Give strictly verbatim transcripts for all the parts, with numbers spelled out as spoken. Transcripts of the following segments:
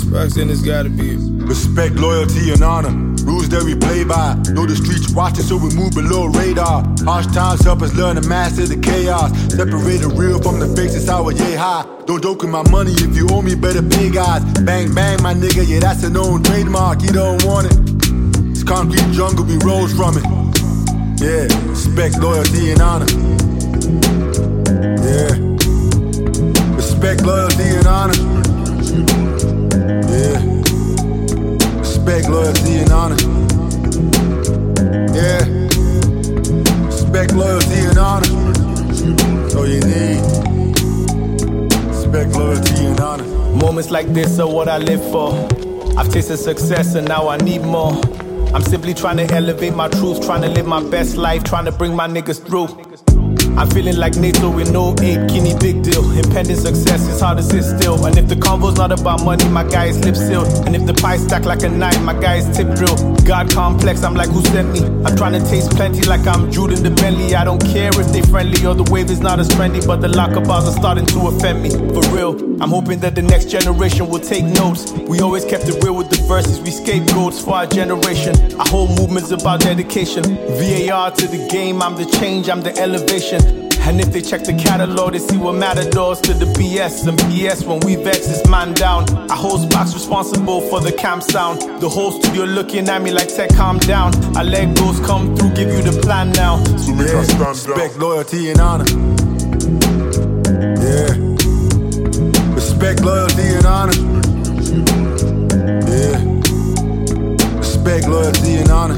Roxanne, it's gotta be it. Respect, loyalty, and honor. Rules that we play by. Know the streets watching, so we move below radar. Harsh times help us learn to master the chaos. Separate the real from the fake, it's our yay high. Don't joke with my money, if you owe me, better pay guys. Bang, bang, my nigga, yeah, that's a known trademark. You don't want it. It's concrete jungle, we rose from it. Yeah, respect, loyalty, and honor. Yeah. Respect, loyalty, and honor. Yeah. Respect, loyalty, and honor. Yeah. Respect, loyalty, and honor. That's all you need. Respect, loyalty, and honor. Moments like this are what I live for. I've tasted success and now I need more. I'm simply trying to elevate my truth, trying to live my best life, trying to bring my niggas through. I'm feeling like NATO with no aid, Kinney, big deal. Impending success, it's hard to sit still. And if the convo's not about money, my guy is lip sealed. And if the pie stack like a knife, my guy is tip drill. God complex, I'm like, who sent me? I'm trying to taste plenty like I'm Jude in the Bentley. I don't care if they friendly or the wave is not as trendy, but the locker bars are starting to offend me. For real, I'm hoping that the next generation will take notes. We always kept it real with the verses, we scapegoats for our generation. Our whole movement's about dedication. V A R to the game, I'm the change, I'm the elevation. And if they check the catalog, they see what matadors to the B S. And P S, when we vex, it's man down. I hold Spock's responsible for the camp sound. The whole studio looking at me like, tech, calm down. I let ghosts come through, give you the plan now. So make us stand down. Respect, loyalty, and honor. Yeah. Respect, loyalty, and honor. Yeah. Respect, loyalty, and honor.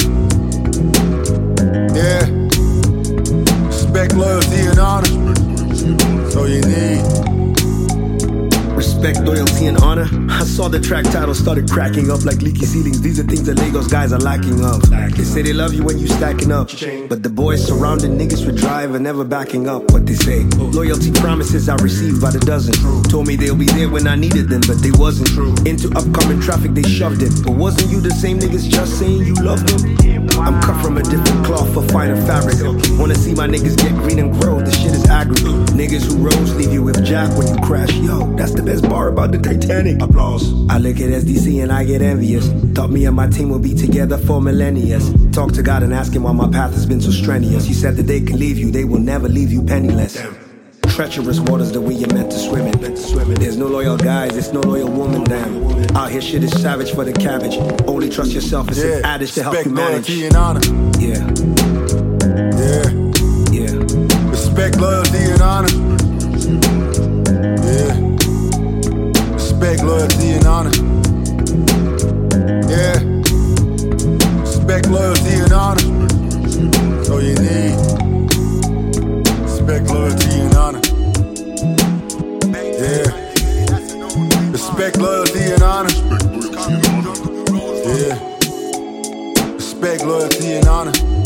Yeah. Respect, loyalty, and honor. That's all you need. Respect, loyalty, and honor. I saw the track title started cracking up like leaky ceilings. These are things that Lagos guys are lacking of. They say they love you when you stacking up, but the boys surrounding niggas with drive and never backing up what they say. Loyalty promises I received by the dozen. Told me they'll be there when I needed them, but they wasn't. Into upcoming traffic they shoved it. But wasn't you the same niggas just saying you loved them? I'm cut from a different cloth for finer fabric. Wanna see my niggas get green and grow, the shit is aggro. Niggas who rose leave you with Jack when you crash. Yo, that's the best bar about the Titanic. Applause. I look at S D C and I get envious. Thought me and my team will be together for millennia. Talk to God and ask him why my path has been so strenuous. He said that they can leave you, they will never leave you penniless. Damn. Treacherous waters the way you're meant to swim in. There's no loyal guys, there's no loyal woman, damn. Out here shit is savage for the cabbage. Only trust yourself, it's yeah. an adage to help you manage. Respect, loyalty, and honor. Yeah. Yeah. Yeah. Respect, loyalty, and honor. Yeah. Respect, loyalty, and honor. Yeah. Respect, loyalty, and honor. That's all you need. Respect, loyalty, and honor. Yeah. Respect, loyalty, and honor. Yeah. Respect, loyalty, and honor.